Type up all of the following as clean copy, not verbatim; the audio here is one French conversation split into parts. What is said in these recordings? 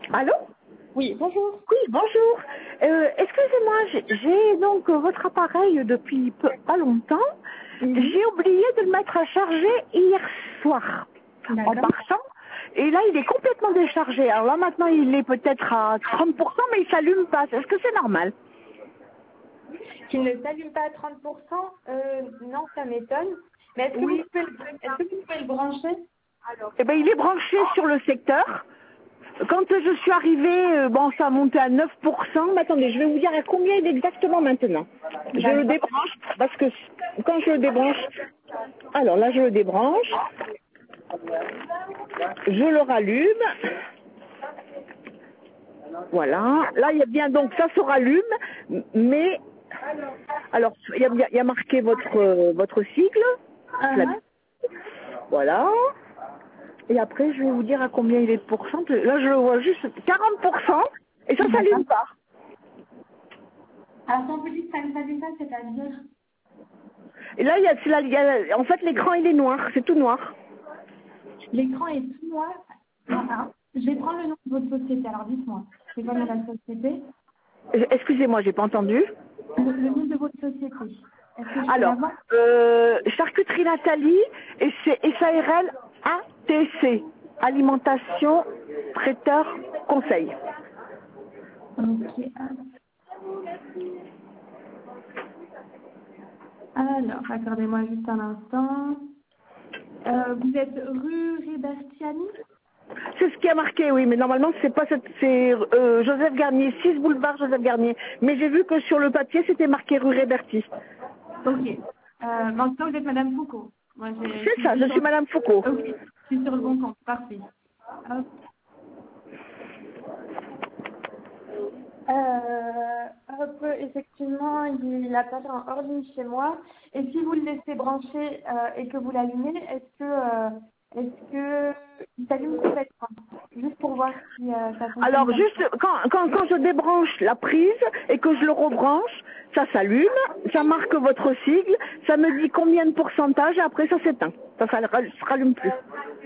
Allô? Oui, bonjour. Oui, bonjour. Excusez-moi, j'ai donc votre appareil depuis pas longtemps. Mhm. J'ai oublié de le mettre à charger hier soir en D'accord. partant. Et là, il est complètement déchargé. Alors là, maintenant, il est peut-être à 30%, mais il s'allume pas. Est-ce que c'est normal? Qu'il ne s'allume pas à 30%, non, ça m'étonne. Mais Oui. est-ce que vous pouvez le brancher? Eh ben, il est branché sur le secteur. Quand je suis arrivée, bon, ça a monté à 9%. Mais attendez, je vais vous dire à combien il est exactement maintenant. Je le D'accord. débranche parce que quand je le débranche, alors là, je le débranche, je le rallume. Voilà. Là, il y a bien, donc ça se rallume, mais alors il y a marqué votre sigle. Uh-huh. Voilà. Et après, je vais vous dire à combien il est de pourcent. Là, je le vois juste 40% et ça D'accord. s'allume pas. Alors, quand vous dites que ça ne s'allume pas, c'est-à-dire Et là, en fait, l'écran, il est noir. C'est tout noir. l'écran est tout noir. Alors, je vais prendre le nom de votre société. Alors, dites-moi, c'est quoi le nom de la société? Excusez-moi, j'ai pas entendu. Le nom de votre société. Est-ce que je peux Alors, l'avoir? Charcuterie Nathalie, et c'est SARL ATC. Alimentation, traiteur, conseil. Ok. Alors, accordez-moi juste un instant. Vous êtes rue Rébertiani? C'est ce qui a marqué, oui, mais normalement, c'est pas c'est Joseph Garnier, 6 boulevard Joseph Garnier. Mais j'ai vu que sur le papier, c'était marqué rue Rébertis. Ok. Maintenant, vous êtes Madame Foucault. Moi, C'est ça, je suis Madame Foucault. Ok, je suis sur le bon compte. Parfait. Hop. Effectivement, il apparaît en hors ligne chez moi. Et si vous le laissez brancher et que vous l'allumez, est-ce que il s'allume complètement? Juste pour voir si ça fonctionne Alors, comme juste, ça. quand je débranche la prise et que je le rebranche, ça s'allume, ça marque votre sigle, ça me dit combien de pourcentage et après ça s'éteint. Ça ne se rallume plus.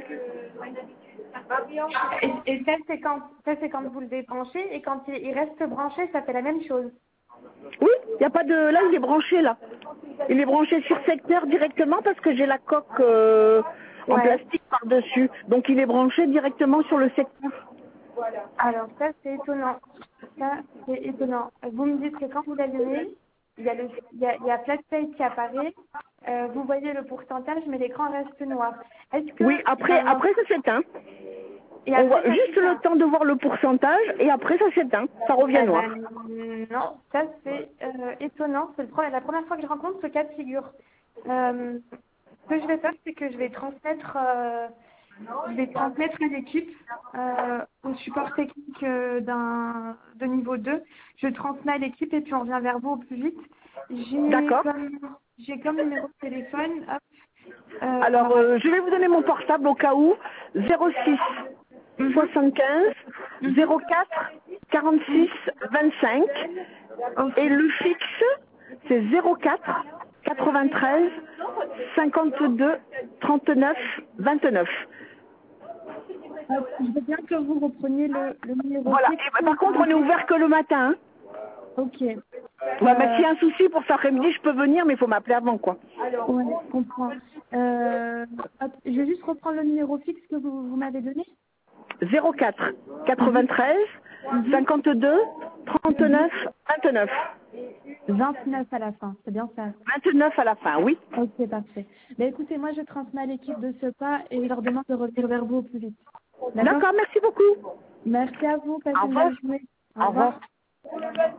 Et ça, c'est quand vous le débranchez et quand il reste branché, ça fait la même chose. Oui, il n'y a pas de... Là, il est branché, là. Il est branché sur secteur directement parce que j'ai la coque en Ouais. plastique par-dessus. Donc, il est branché directement sur le secteur. Alors ça, c'est étonnant. Ça, c'est étonnant. Vous me dites que quand vous l'allumez, il y a Flat Page qui apparaît. Vous voyez le pourcentage, mais l'écran reste noir. Est-ce Oui, que après ça s'éteint. et On voit après ça juste le s'éteint? temps de voir le pourcentage et après ça s'éteint. Ça revient Eh noir. ben non, ça c'est étonnant. C'est la première fois que je rencontre ce cas de figure. Ce que je vais faire, c'est que je vais transmettre à l'équipe, au support technique de niveau 2. Je transmets à l'équipe et puis on revient vers vous au plus vite. J'ai D'accord. comme, j'ai comme numéro de téléphone. Hop, Alors, alors, je vais vous donner mon portable au cas où. 06 mhm, 75 mhm, 04 46 mhm. 25. Ok. Et le fixe, c'est 04 93 52 39 29. Hop, je veux bien que vous repreniez le numéro Voilà. fixe. Et par contre, on est ouvert que le matin. Hein. Ok. Ouais, mais s'il y a un souci pour cet après-midi, je peux venir, mais il faut m'appeler avant, quoi. Ouais, je comprends. Hop, je vais juste reprendre le numéro fixe que vous m'avez donné. 04 Mhm, 93 mhm, 52 mhm. 39 29. 29 à la fin, c'est bien ça. 29 à la fin, oui. Ok, parfait. Ben, écoutez, moi je transmets à l'équipe de ce pas et je leur demande de revenir vers vous au plus vite. D'accord? D'accord, merci beaucoup. Merci à vous, passez Au une revoir. bonne journée. Au Au revoir. revoir.